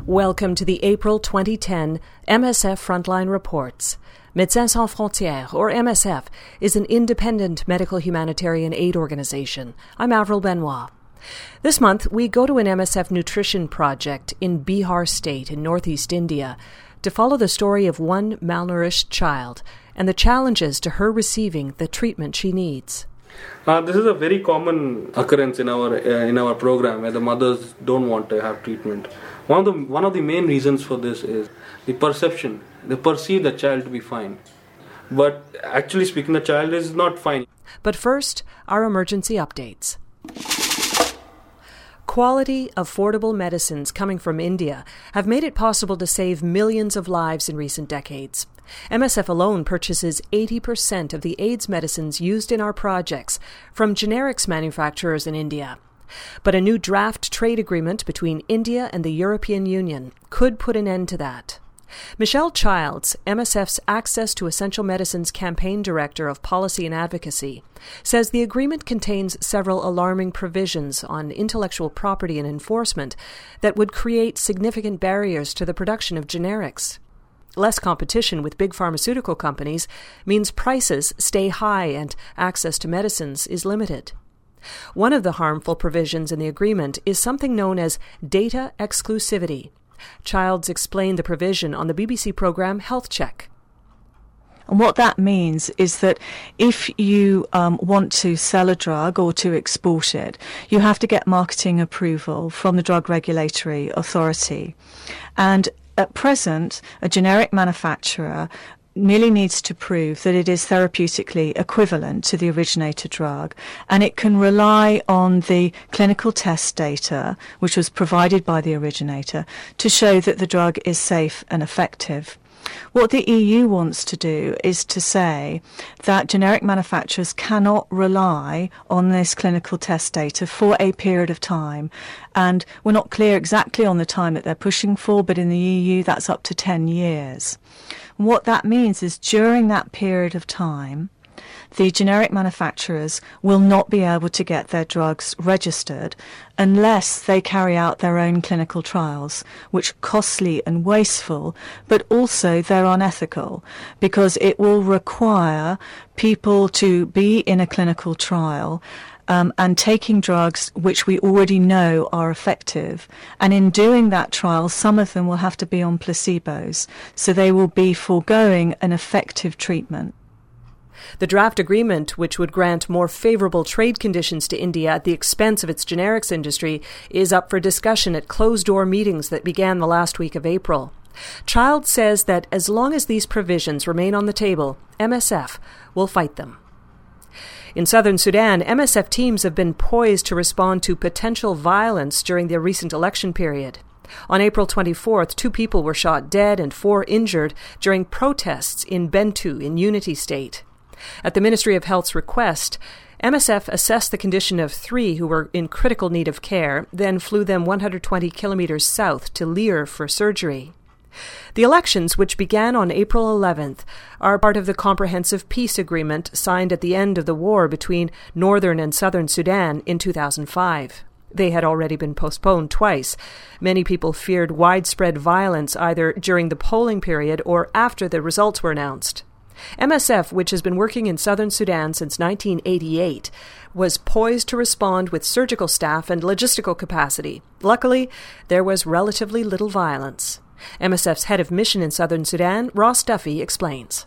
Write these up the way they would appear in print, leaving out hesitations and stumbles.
Welcome to the April 2010 MSF Frontline Reports. Médecins Sans Frontières, or MSF, is an independent medical humanitarian aid organization. I'm Avril Benoit. This month, we go to an MSF nutrition project in Bihar State in northeast India to follow the story of one malnourished child and the challenges to her receiving the treatment she needs. This is a very common occurrence in our program where the mothers don't want to have treatment. One of the main reasons for this is the perception. They perceive the child to be fine, but actually speaking, the child is not fine. But first, our emergency updates. Quality, affordable medicines coming from India have made it possible to save millions of lives in recent decades. MSF alone purchases 80% of the AIDS medicines used in our projects from generics manufacturers in India. But a new draft trade agreement between India and the European Union could put an end to that. Michelle Childs, MSF's Access to Essential Medicines Campaign Director of Policy and Advocacy, says the agreement contains several alarming provisions on intellectual property and enforcement that would create significant barriers to the production of generics. Less competition with big pharmaceutical companies means prices stay high and access to medicines is limited. One of the harmful provisions in the agreement is something known as data exclusivity. Childs explained the provision on the BBC program Health Check. And what that means is that if you want to sell a drug or to export it, you have to get marketing approval from the Drug Regulatory Authority. And at present, a generic manufacturer merely needs to prove that it is therapeutically equivalent to the originator drug, and it can rely on the clinical test data, which was provided by the originator, to show that the drug is safe and effective. What the EU wants to do is to say that generic manufacturers cannot rely on this clinical test data for a period of time. And we're not clear exactly on the time that they're pushing for, but in the EU that's up to 10 years. And what that means is during that period of time, the generic manufacturers will not be able to get their drugs registered unless they carry out their own clinical trials, which are costly and wasteful, but also they're unethical because it will require people to be in a clinical trial and taking drugs which we already know are effective. And in doing that trial, some of them will have to be on placebos, so they will be foregoing an effective treatment. The draft agreement, which would grant more favorable trade conditions to India at the expense of its generics industry, is up for discussion at closed-door meetings that began the last week of April. Childs says that as long as these provisions remain on the table, MSF will fight them. In southern Sudan, MSF teams have been poised to respond to potential violence during the recent election period. On April 24th, 2 people were shot dead and 4 injured during protests in Bentiu in Unity State. At the Ministry of Health's request, MSF assessed the condition of 3 who were in critical need of care, then flew them 120 kilometers south to Leer for surgery. The elections, which began on April 11th, are part of the Comprehensive Peace Agreement signed at the end of the war between northern and southern Sudan in 2005. They had already been postponed twice. Many people feared widespread violence either during the polling period or after the results were announced. MSF, which has been working in southern Sudan since 1988, was poised to respond with surgical staff and logistical capacity. Luckily, there was relatively little violence. MSF's head of mission in southern Sudan, Ross Duffy, explains.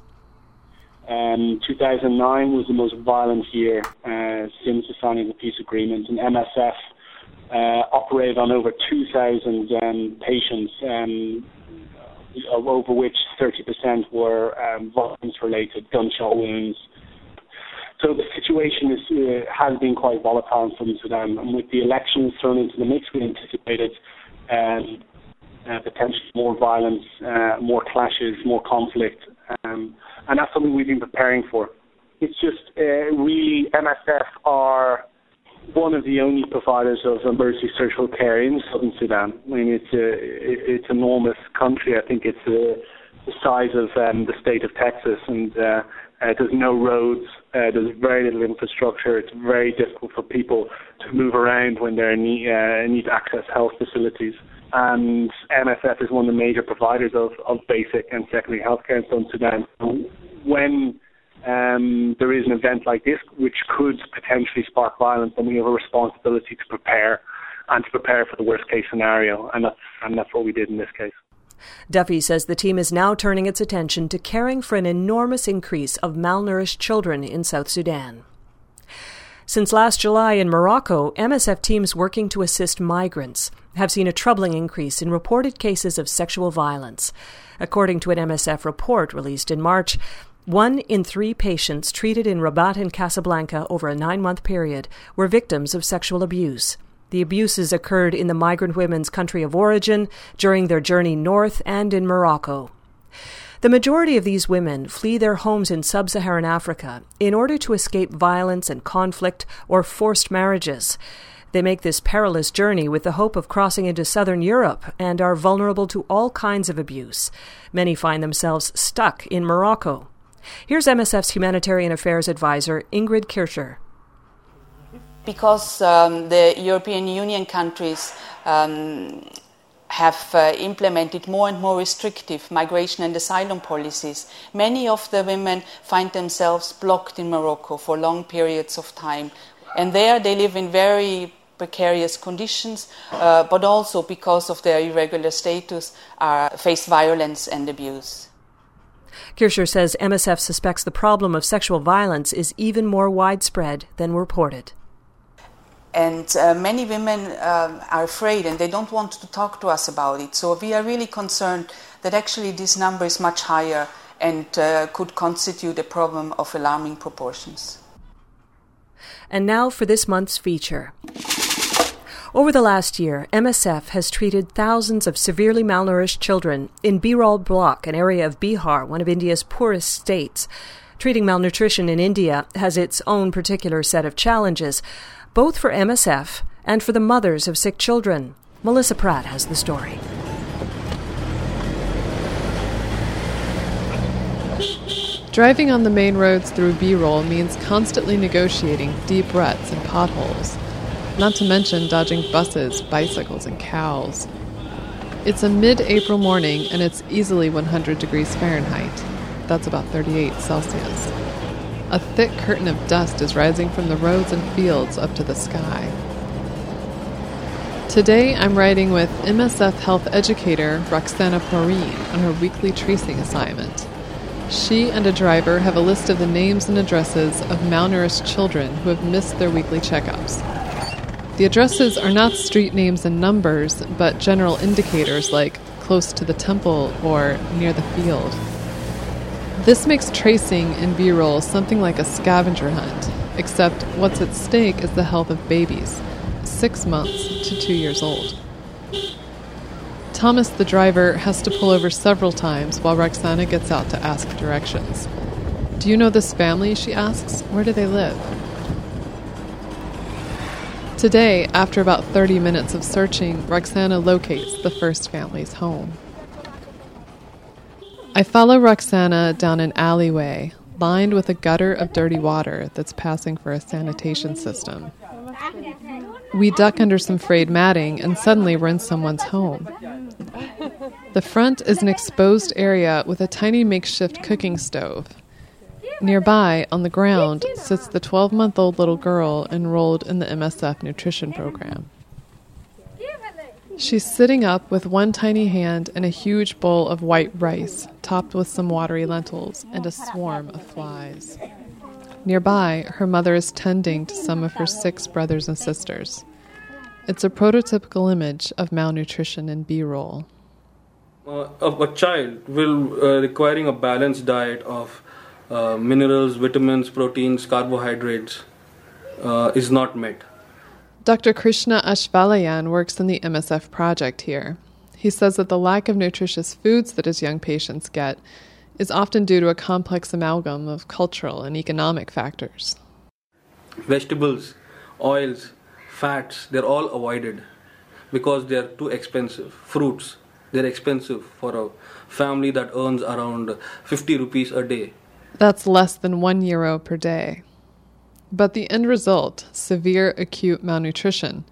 2009 was the most violent year since the signing of the peace agreement, and MSF operated on over 2,000 patients, over which 30% were violence-related, gunshot wounds. So the situation has been quite volatile in southern Sudan, and with the elections thrown into the mix, we anticipated potentially more violence, more clashes, more conflict, and that's something we've been preparing for. It's just really MSF are one of the only providers of emergency social care in southern Sudan. I mean, it's an enormous country. I think it's the size of the state of Texas, and there's no roads. There's very little infrastructure. It's very difficult for people to move around when they need to access health facilities. and MSF is one of the major providers of basic and secondary healthcare in Southern Sudan. When there is an event like this, which could potentially spark violence, then we have a responsibility to prepare for the worst case scenario, and that's what we did in this case. Duffy says the team is now turning its attention to caring for an enormous increase of malnourished children in South Sudan. Since last July in Morocco, MSF teams working to assist migrants have seen a troubling increase in reported cases of sexual violence. According to an MSF report released in March, 1 in 3 patients treated in Rabat and Casablanca over a 9-month period were victims of sexual abuse. The abuses occurred in the migrant women's country of origin, during their journey north, and in Morocco. The majority of these women flee their homes in sub-Saharan Africa in order to escape violence and conflict or forced marriages. They make this perilous journey with the hope of crossing into southern Europe and are vulnerable to all kinds of abuse. Many find themselves stuck in Morocco. Here's MSF's Humanitarian Affairs Advisor, Ingrid Kircher. Because the European Union countries have implemented more and more restrictive migration and asylum policies, many of the women find themselves blocked in Morocco for long periods of time. And there they live in very precarious conditions, but also because of their irregular status, face violence and abuse. Kircher says MSF suspects the problem of sexual violence is even more widespread than reported. And many women are afraid and they don't want to talk to us about it. So we are really concerned that actually this number is much higher and could constitute a problem of alarming proportions. And now for this month's feature. Over the last year, MSF has treated thousands of severely malnourished children in Birol Block, an area of Bihar, one of India's poorest states. Treating malnutrition in India has its own particular set of challenges, both for MSF and for the mothers of sick children. Melissa Pratt has the story. Driving on the main roads through Birol means constantly negotiating deep ruts and potholes, not to mention dodging buses, bicycles, and cows. It's a mid-April morning and it's easily 100 degrees Fahrenheit. That's about 38 Celsius. A thick curtain of dust is rising from the roads and fields up to the sky. Today I'm riding with MSF health educator Roxana Poreen on her weekly tracing assignment. She and a driver have a list of the names and addresses of malnourished children who have missed their weekly checkups. The addresses are not street names and numbers, but general indicators like close to the temple or near the field. This makes tracing in Birol something like a scavenger hunt, except what's at stake is the health of babies, 6 months to 2 years old. Thomas, the driver, has to pull over several times while Roxana gets out to ask directions. "Do you know this family?" she asks. "Where do they live?" Today, after about 30 minutes of searching, Roxana locates the first family's home. I follow Roxana down an alleyway, lined with a gutter of dirty water that's passing for a sanitation system. We duck under some frayed matting, and suddenly we're in someone's home. The front is an exposed area with a tiny makeshift cooking stove. Nearby, on the ground, sits the 12-month-old little girl enrolled in the MSF nutrition program. She's sitting up with one tiny hand and a huge bowl of white rice, topped with some watery lentils and a swarm of flies. Nearby, her mother is tending to some of her 6 brothers and sisters. It's a prototypical image of malnutrition in Birol. A child will requiring a balanced diet of minerals, vitamins, proteins, carbohydrates is not met. Dr. Krishna Ashvalayan works in the MSF project here. He says that the lack of nutritious foods that his young patients get is often due to a complex amalgam of cultural and economic factors. Vegetables, oils, fats, they're all avoided because they're too expensive. Fruits, they're expensive for a family that earns around 50 rupees a day. That's less than €1 per day. But the end result, severe acute malnutrition,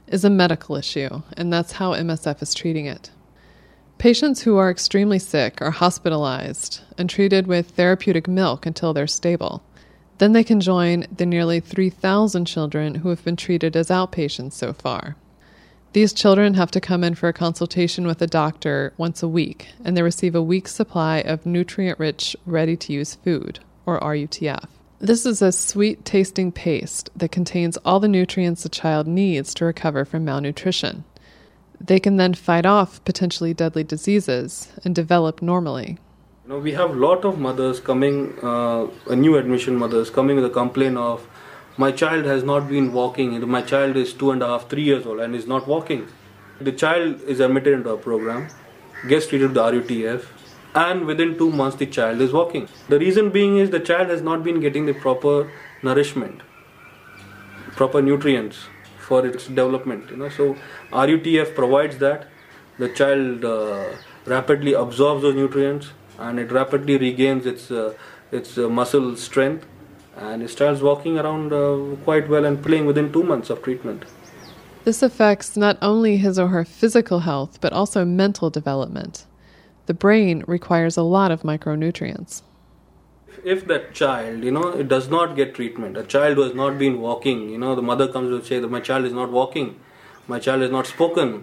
is a medical issue, and that's how MSF is treating it. Patients who are extremely sick are hospitalized and treated with therapeutic milk until they're stable. Then they can join the nearly 3,000 children who have been treated as outpatients so far. These children have to come in for a consultation with a doctor once a week, and they receive a week's supply of nutrient-rich, ready-to-use food, or RUTF. This is a sweet-tasting paste that contains all the nutrients a child needs to recover from malnutrition. They can then fight off potentially deadly diseases and develop normally. We have a lot of mothers coming, new admission mothers coming with a complaint of, my child has not been walking, my child is 2.5, 3 years old and is not walking. The child is admitted into our program, gets treated with the RUTF, and within 2 months the child is walking. The reason being is the child has not been getting the proper nourishment, proper nutrients for its development. So RUTF provides that. The child rapidly absorbs those nutrients and it rapidly regains its muscle strength, and it starts walking around quite well and playing within 2 months of treatment. This affects not only his or her physical health, but also mental development. The brain requires a lot of micronutrients. If that child, it does not get treatment, a child who has not been walking, the mother comes to say that my child is not walking, my child has not spoken,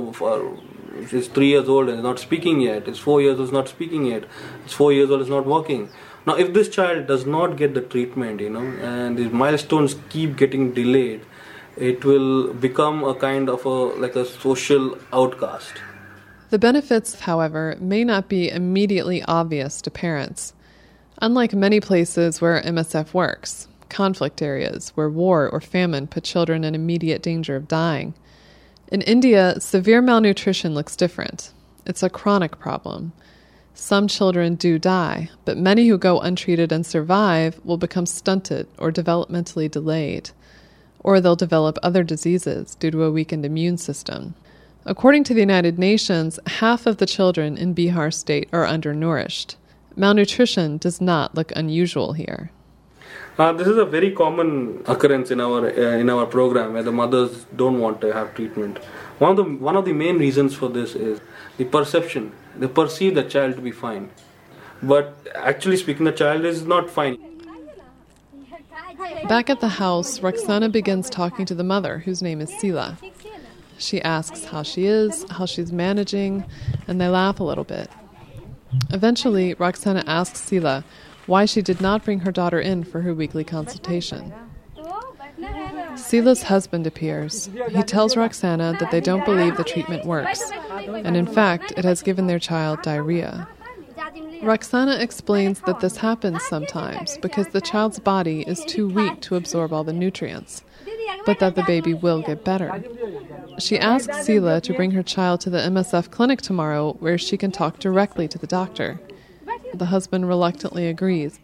she's 3 years old and is not speaking yet, is 4 years old is not speaking yet, is 4 years old is not walking. Now if this child does not get the treatment, and these milestones keep getting delayed, it will become a kind of a social outcast. The benefits, however, may not be immediately obvious to parents. Unlike many places where MSF works, conflict areas where war or famine put children in immediate danger of dying, in India, severe malnutrition looks different. It's a chronic problem. Some children do die, but many who go untreated and survive will become stunted or developmentally delayed, or they'll develop other diseases due to a weakened immune system. According to the United Nations, half of the children in Bihar state are undernourished. Malnutrition does not look unusual here. This is a very common occurrence in our program where the mothers don't want to have treatment. One of the main reasons for this is the perception. They perceive the child to be fine, but actually speaking, the child is not fine. Back at the house, Roxana begins talking to the mother, whose name is Sila. She asks how she is, how she's managing, and they laugh a little bit. Eventually, Roxana asks Sila why she did not bring her daughter in for her weekly consultation. Sila's husband appears. He tells Roxana that they don't believe the treatment works, and in fact, it has given their child diarrhea. Roxana explains that this happens sometimes because the child's body is too weak to absorb all the nutrients, but that the baby will get better. She asks Sila to bring her child to the MSF clinic tomorrow where she can talk directly to the doctor. The husband reluctantly agrees.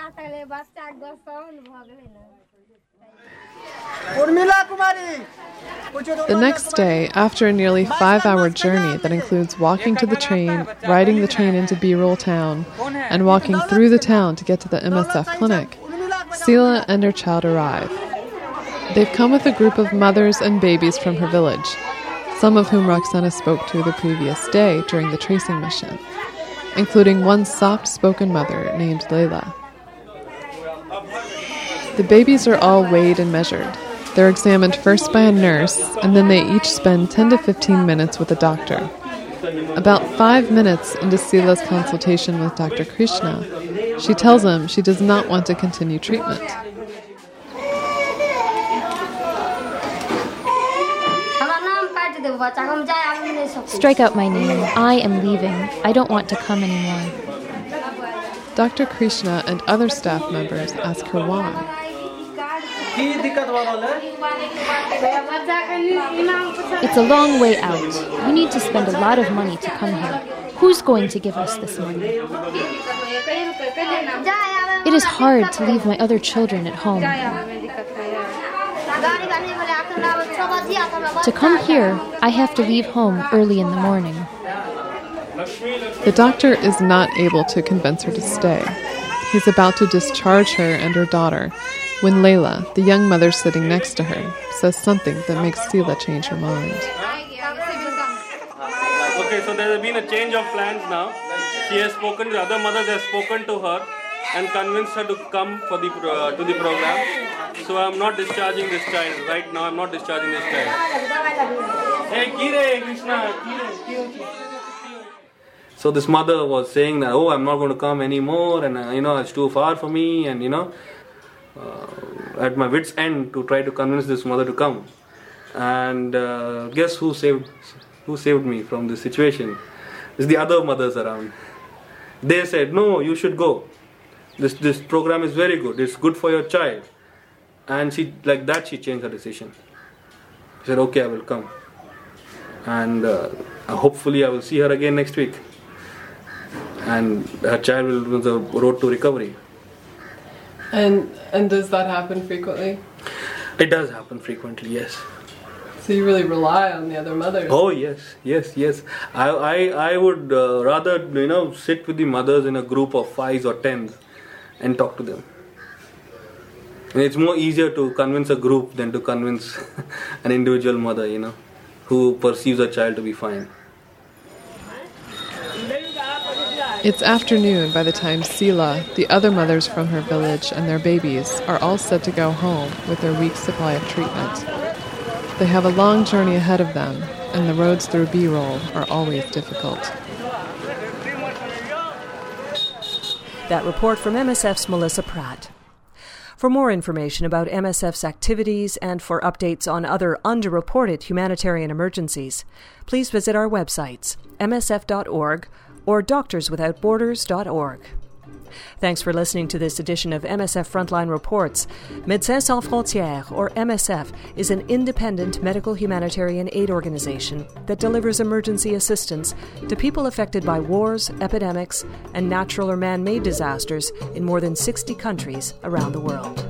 The next day, after a nearly 5-hour journey that includes walking to the train, riding the train into B-roll town, and walking through the town to get to the MSF clinic, Sila and her child arrive. They've come with a group of mothers and babies from her village, some of whom Roxana spoke to the previous day during the tracing mission, including one soft-spoken mother named Leila. The babies are all weighed and measured. They're examined first by a nurse, and then they each spend 10 to 15 minutes with a doctor. About 5 minutes into Sila's consultation with Dr. Krishna, she tells him she does not want to continue treatment. Strike out my name. I am leaving. I don't want to come anymore. Dr. Krishna and other staff members ask her why. It's a long way out. We need to spend a lot of money to come here. Who's going to give us this money? It is hard to leave my other children at home. To come here, I have to leave home early in the morning. The doctor is not able to convince her to stay. He's about to discharge her and her daughter, when Layla, the young mother sitting next to her, says something that makes Sila change her mind. Okay, so there has been a change of plans now. She has spoken, the other mothers have spoken to her and convinced her to come for the to the program. So I'm not discharging this child. Right now I'm not discharging this child. Hey, Kire, Krishna, Kire. So this mother was saying that, I'm not going to come anymore, and it's too far for me, and at my wit's end to try to convince this mother to come. And guess who saved me from this situation? It's the other mothers around. They said, no, you should go. This program is very good. It's good for your child. And she changed her decision. She said, okay, I will come. And hopefully I will see her again next week. And her child will be on the road to recovery. And does that happen frequently? It does happen frequently, yes. So you really rely on the other mothers? Oh, yes. I would rather, sit with the mothers in a group of 5s or 10s and talk to them. And it's more easier to convince a group than to convince an individual mother, who perceives a child to be fine. It's afternoon by the time Sila, the other mothers from her village, and their babies are all set to go home with their week's supply of treatment. They have a long journey ahead of them, and the roads through B-roll are always difficult. That report from MSF's Melissa Pratt. For more information about MSF's activities and for updates on other underreported humanitarian emergencies, please visit our websites, msf.org or doctorswithoutborders.org. Thanks for listening to this edition of MSF Frontline Reports. Médecins Sans Frontières, or MSF, is an independent medical humanitarian aid organization that delivers emergency assistance to people affected by wars, epidemics, and natural or man-made disasters in more than 60 countries around the world.